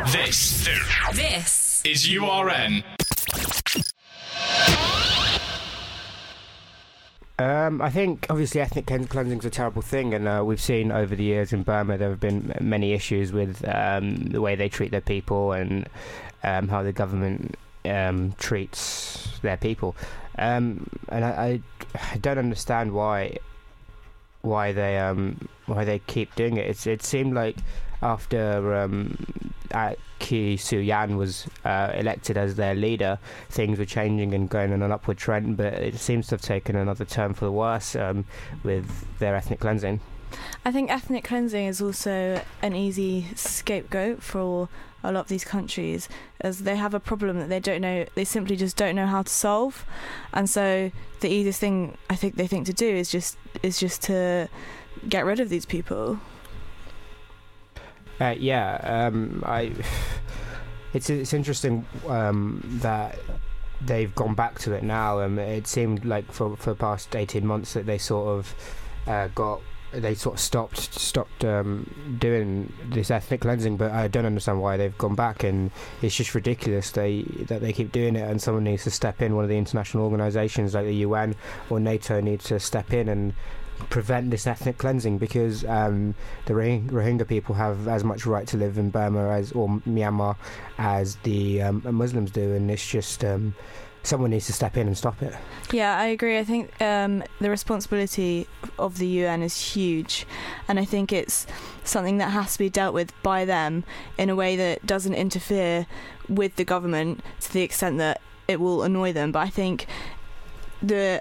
This is URN. I think obviously ethnic cleansing is a terrible thing, and we've seen over the years in Burma there have been many issues with the way they treat their people and how the government treats their people, and I don't understand why they keep doing it. It seemed like after Kyi Soo-yan was elected as their leader, things were changing and going on an upward trend, but it seems to have taken another turn for the worse with their ethnic cleansing. I think ethnic cleansing is also an easy scapegoat for a lot of these countries, as they have a problem that they simply just don't know how to solve, and so the easiest thing I think they think to do is just to get rid of these people. It's interesting that they've gone back to it now. It seemed like for the past 18 months that they sort of stopped doing this ethnic cleansing, but I don't understand why they've gone back, and it's just ridiculous that they keep doing it, and someone needs to step in. One of the international organisations like the UN or NATO needs to step in and prevent this ethnic cleansing, because the Rohingya people have as much right to live in Burma or Myanmar as the Muslims do, and it's just someone needs to step in and stop it. Yeah, I agree. I think the responsibility of the UN is huge, and I think it's something that has to be dealt with by them in a way that doesn't interfere with the government to the extent that it will annoy them. But I think the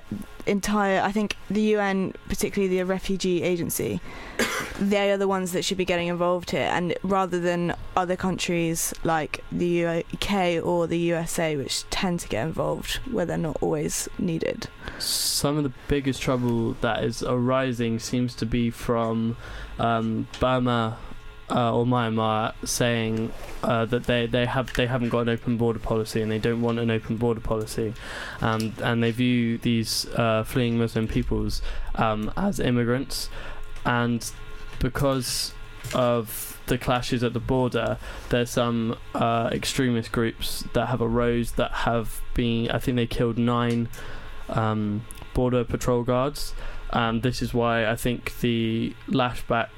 UN, particularly the refugee agency, they are the ones that should be getting involved here, and rather than other countries like the UK or the USA, which tend to get involved where they're not always needed. Some of the biggest trouble that is arising seems to be from Burma or Myanmar saying that they haven't got an open border policy, and they don't want an open border policy, and they view these fleeing Muslim peoples as immigrants, and because of the clashes at the border, there's some extremist groups that have arose that have been, I think they killed 9 border patrol guards. This is why I think the lashback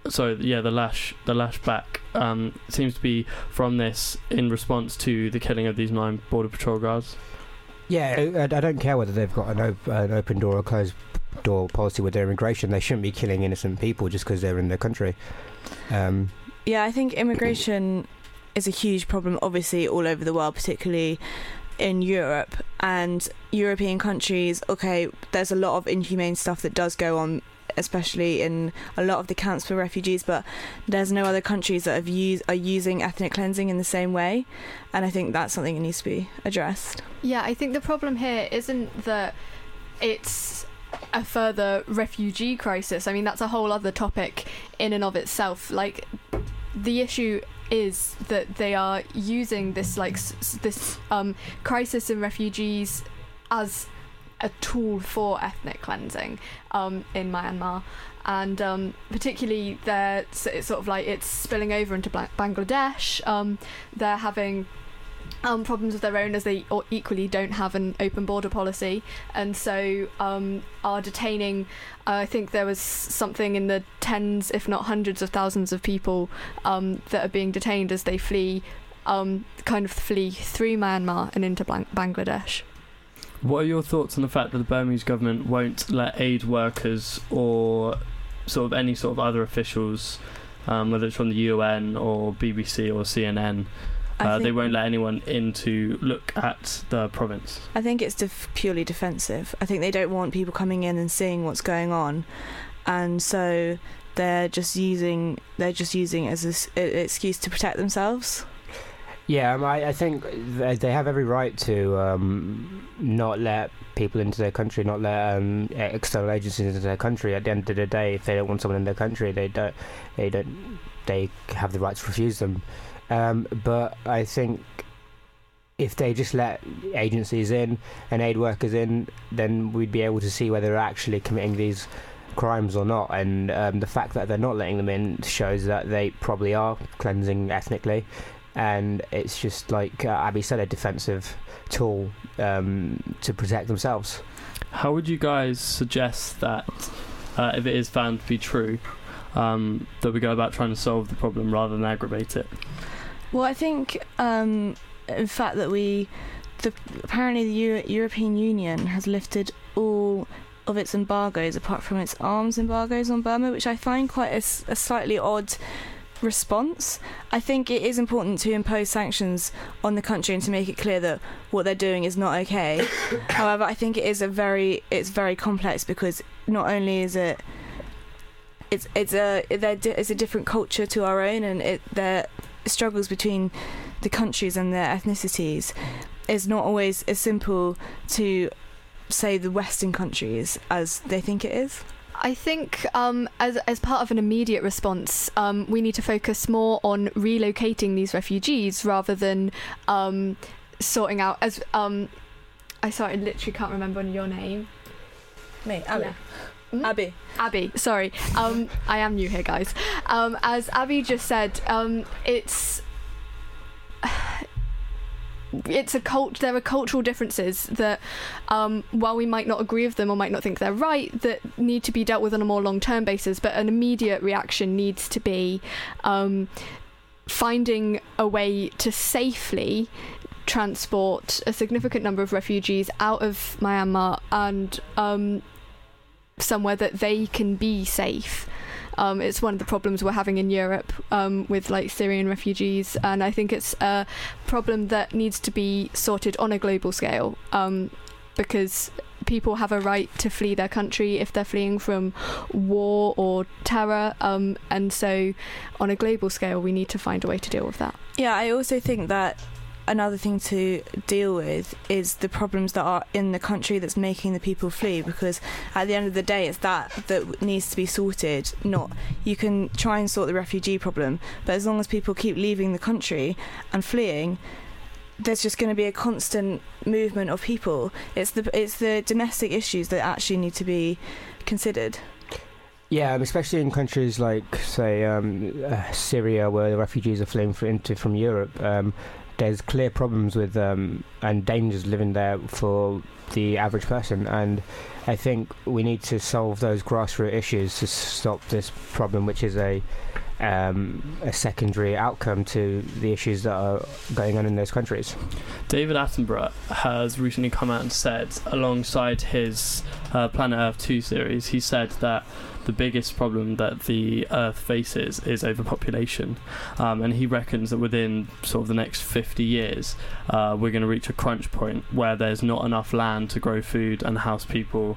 seems to be from this, in response to the killing of these 9 border patrol guards. Yeah, I don't care whether they've got an open door or closed door policy with their immigration. They shouldn't be killing innocent people just because they're in their country. Yeah, I think immigration is a huge problem, obviously, all over the world, particularly in Europe and European countries. Okay, there's a lot of inhumane stuff that does go on, especially in a lot of the camps for refugees, but there's no other countries that are using ethnic cleansing in the same way, and I think that's something that needs to be addressed. Yeah, I think the problem here isn't that it's a further refugee crisis. I mean, that's a whole other topic in and of itself. Like, the issue is that they are using this crisis in refugees as a tool for ethnic cleansing in Myanmar, and particularly it's sort of like it's spilling over into Bangladesh. They're having problems of their own, as they equally don't have an open border policy, and so are detaining, I think there was something in the tens if not hundreds of thousands of people that are being detained as they flee through Myanmar and into Bangladesh. What are your thoughts on the fact that the Burmese government won't let aid workers or sort of any sort of other officials, whether it's from the UN or BBC or CNN, they won't let anyone in to look at the province? I think it's purely defensive. I think they don't want people coming in and seeing what's going on, and so they're just using it as an excuse to protect themselves. Yeah, I think they have every right to not let people into their country, not let external agencies into their country. At the end of the day, if they don't want someone in their country, they have the right to refuse them. But I think if they just let agencies in and aid workers in, then we'd be able to see whether they're actually committing these crimes or not. And the fact that they're not letting them in shows that they probably are cleansing ethnically. and it's just like Abby said, a defensive tool to protect themselves. How would you guys suggest that, if it is found to be true, that we go about trying to solve the problem rather than aggravate it? Well, I think in fact that apparently the European Union has lifted all of its embargoes apart from its arms embargoes on Burma, which I find quite a slightly odd response. I think it is important to impose sanctions on the country and to make it clear that what they're doing is not okay. However, I think it's very complex, because not only is it's a different culture to our own, and their struggles between the countries and their ethnicities is not always as simple to say the Western countries as they think it is. I think as part of an immediate response, we need to focus more on relocating these refugees rather than sorting out. I literally can't remember your name. Me, Abby. Yeah. Abby, sorry. I am new here, guys. As Abby just said, there are cultural differences that, while we might not agree with them or might not think they're right, that need to be dealt with on a more long-term basis. But an immediate reaction needs to be finding a way to safely transport a significant number of refugees out of Myanmar and somewhere that they can be safe. It's one of the problems we're having in Europe with like Syrian refugees, and I think it's a problem that needs to be sorted on a global scale, because people have a right to flee their country if they're fleeing from war or terror, and so on a global scale we need to find a way to deal with that. Yeah, I also think that another thing to deal with is the problems that are in the country that's making the people flee, because at the end of the day it's that needs to be sorted. Not, you can try and sort the refugee problem, but as long as people keep leaving the country and fleeing, there's just going to be a constant movement of people. It's the domestic issues that actually need to be considered. Yeah, especially in countries like, say, Syria, where the refugees are fleeing from Europe. There's clear problems with and dangers living there for the average person, and I think we need to solve those grassroots issues to stop this problem, which is a secondary outcome to the issues that are going on in those countries. David Attenborough has recently come out and said, alongside his Planet Earth 2 series, he said that the biggest problem that the Earth faces is overpopulation, and he reckons that within sort of the next 50 years we're going to reach a crunch point where there's not enough land to grow food and house people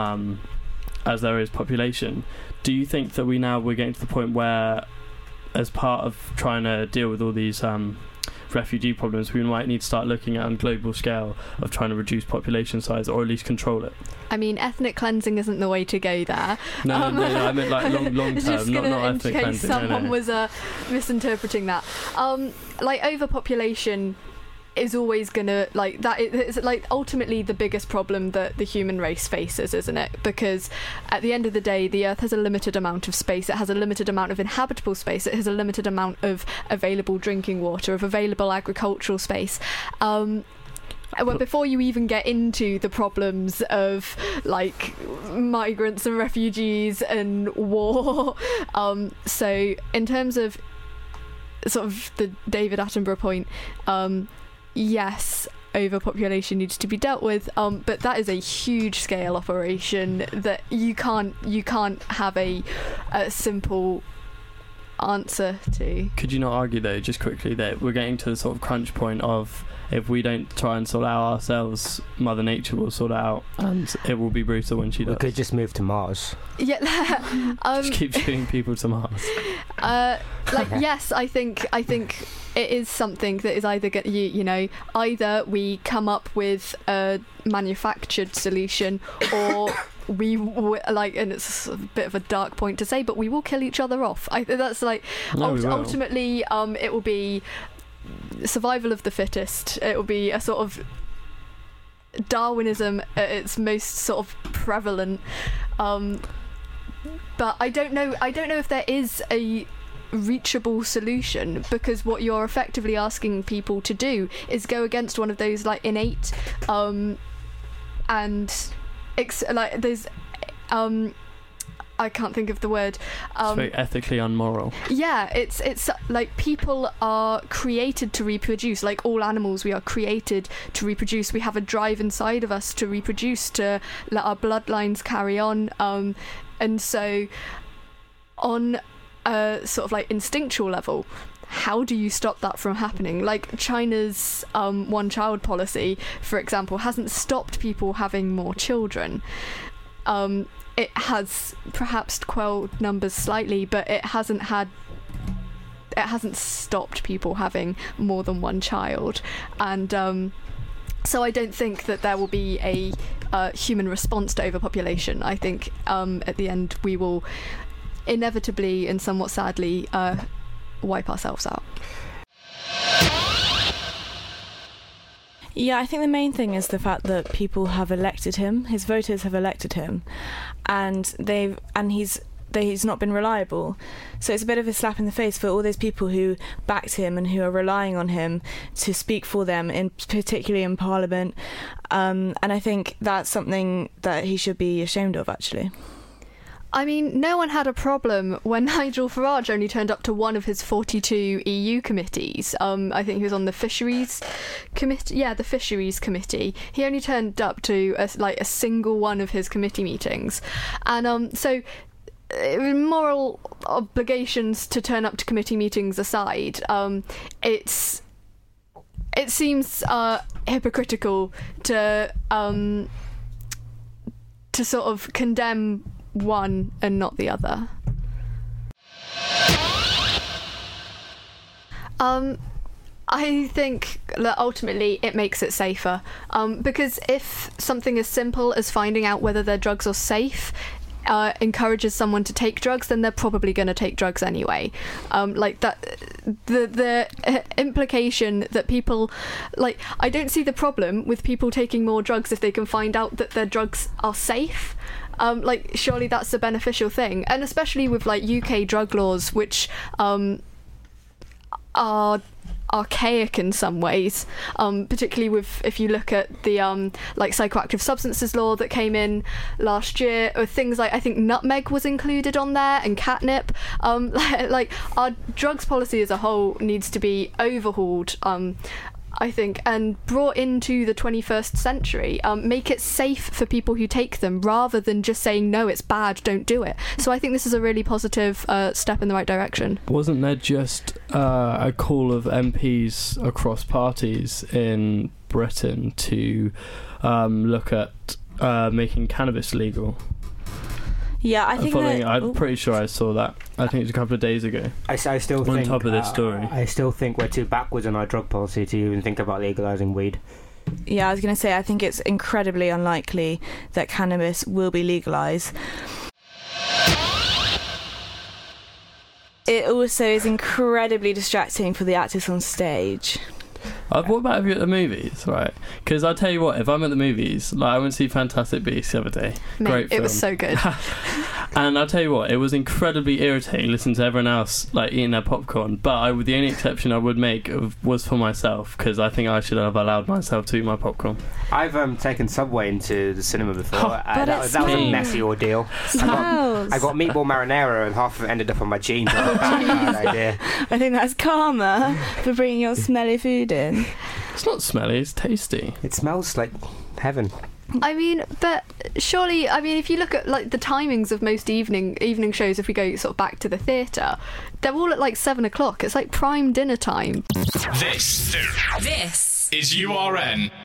as there is population. Do you think that we're getting to the point where, as part of trying to deal with all these refugee problems, we might need to start looking at on a global scale of trying to reduce population size, or at least control it? I mean, ethnic cleansing isn't the way to go there. No, I meant like long term, not ethnic cleansing. Someone was misinterpreting that. Like, overpopulation is always gonna, like, that it's like ultimately the biggest problem that the human race faces, isn't it? Because at the end of the day, the Earth has a limited amount of space, it has a limited amount of inhabitable space, it has a limited amount of available drinking water, of available agricultural space. Well, before you even get into the problems of like migrants and refugees and war, so in terms of sort of the David Attenborough point, yes, overpopulation needs to be dealt with, but that is a huge scale operation that you can't have a simple answer to. Could you not argue though, just quickly, that we're getting to the sort of crunch point of, if we don't try and sort it out ourselves, Mother Nature will sort it out, and it will be brutal when she does. We could just move to Mars. Yeah, just keep shooting people to Mars. Yes, I think it is something that is either either we come up with a manufactured solution, or we and it's a bit of a dark point to say, but we will kill each other off. That's like ultimately it will be survival of the fittest. It will be a sort of Darwinism at its most sort of prevalent, but I don't know if there is a reachable solution, because what you're effectively asking people to do is go against one of those like innate I can't think of the word. It's very ethically unmoral. Yeah, it's like people are created to reproduce. Like all animals, we are created to reproduce. We have a drive inside of us to reproduce, to let our bloodlines carry on. And so, on a sort of like instinctual level, how do you stop that from happening? Like China's one-child policy, for example, hasn't stopped people having more children. It has perhaps quelled numbers slightly, but it hasn't stopped people having more than one child. And so I don't think that there will be a human response to overpopulation. I think at the end we will inevitably and somewhat sadly wipe ourselves out. Yeah, I think the main thing is the fact that people have elected him. His voters have elected him, and he's not been reliable. So it's a bit of a slap in the face for all those people who backed him and who are relying on him to speak for them, particularly in Parliament. And I think that's something that he should be ashamed of, actually. I mean, no one had a problem when Nigel Farage only turned up to one of his 42 EU committees. I think he was on the Fisheries Committee. Yeah, the Fisheries Committee. He only turned up to a single one of his committee meetings. And so moral obligations to turn up to committee meetings aside, it seems hypocritical to sort of condemn one and not the other. I think that ultimately it makes it safer, because if something as simple as finding out whether their drugs are safe encourages someone to take drugs, then they're probably going to take drugs anyway. Like that, the implication that people, like, I don't see the problem with people taking more drugs if they can find out that their drugs are safe. Like, surely that's a beneficial thing, and especially with like UK drug laws, which are archaic in some ways, particularly with, if you look at the like psychoactive substances law that came in last year, or things like, I think nutmeg was included on there, and catnip. Like our drugs policy as a whole needs to be overhauled, I think, and brought into the 21st century. Make it safe for people who take them, rather than just saying, no, it's bad, don't do it. So I think this is a really positive step in the right direction. Wasn't there just a call of MPs across parties in Britain to look at making cannabis legal? Yeah, I think I'm pretty sure I saw that. I think it was a couple of days ago. I still think, on top of this story, I still think we're too backwards in our drug policy to even think about legalising weed. Yeah, I was going to say, I think it's incredibly unlikely that cannabis will be legalised. It also is incredibly distracting for the actors on stage. What about if you're at the movies, right? Because I'll tell you what, if I'm at the movies, like I went to see Fantastic Beasts the other day. Mate, great film. It was so good. And I'll tell you what, it was incredibly irritating listening to everyone else like eating their popcorn. But the only exception I would make was for myself, because I think I should have allowed myself to eat my popcorn. I've taken Subway into the cinema before. That was a messy ordeal. I got meatball marinara, and half of it ended up on my jeans. Bad idea. I think that's karma for bringing your smelly food in. It's not smelly, it's tasty. It smells like heaven. I mean, but surely, I mean, if you look at like the timings of most evening shows, if we go sort of back to the theatre, they're all at like 7 o'clock. It's like prime dinner time. This is URN.